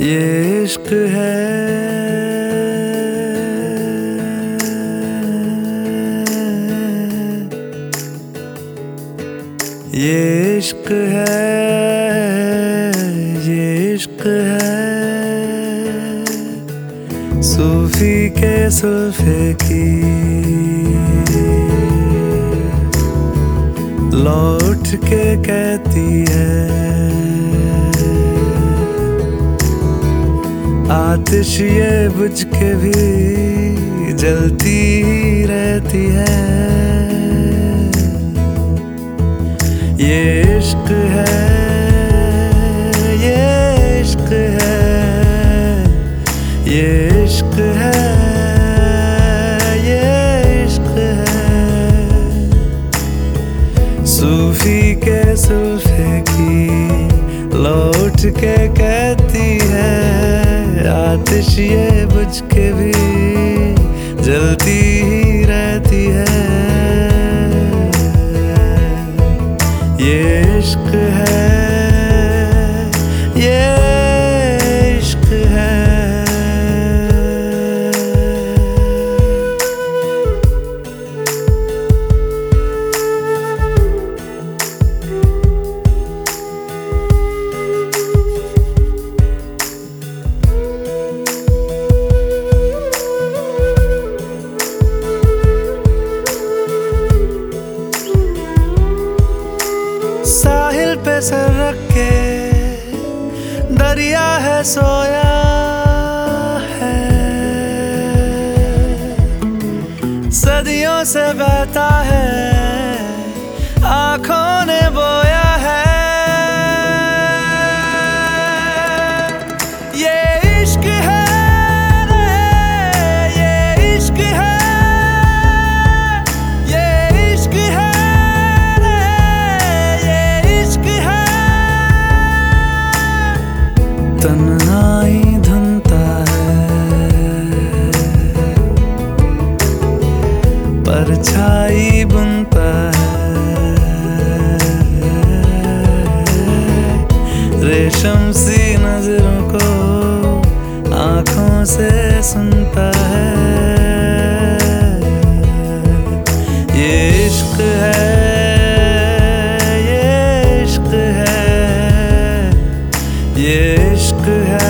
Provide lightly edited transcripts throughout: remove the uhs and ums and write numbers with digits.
ये इश्क है, ये इश्क है, ये इश्क है। सूफी के सुल्फे की लौट के कहती है, आतिश ये बुझ के भी जलती ही रहती है। ये इश्क है, ये इश्क है, ये इश्क है, ये इश्क है। सूफी के सुल्फे की लौट के कहती है, आतिश ये बुझ के भी जलती ही रहती है। ये इश्क है, ये इश्क है। साहिल पे सर रख के दरिया है सोया है, सदियों से बहता है, आँखों ने बोया है। ये इश्क है, ये इश्क है, ये इश्क है, तन्हाई धुनता है, परछाई बुनता है, रेशम सी नजरों को आँखों से सुनता है। ये इश्क है, ये इश्क है, ये इश्क है।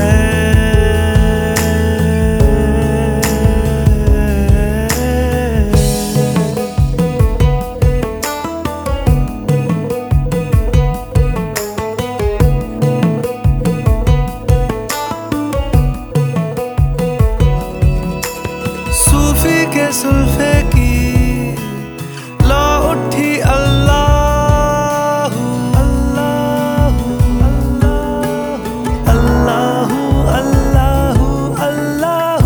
सूफी के सुल्फे की लो उठी अल्लाह अल्लाह अल्लाह अल्लाह अल्लाह।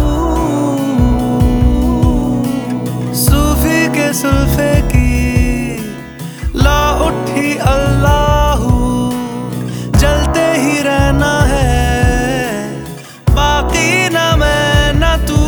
सूफी के सुल्फे की लो उठी अल्लाह, जलते ही रहना है, बाकी न मैं न तू।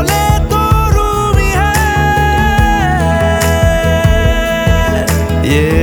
ये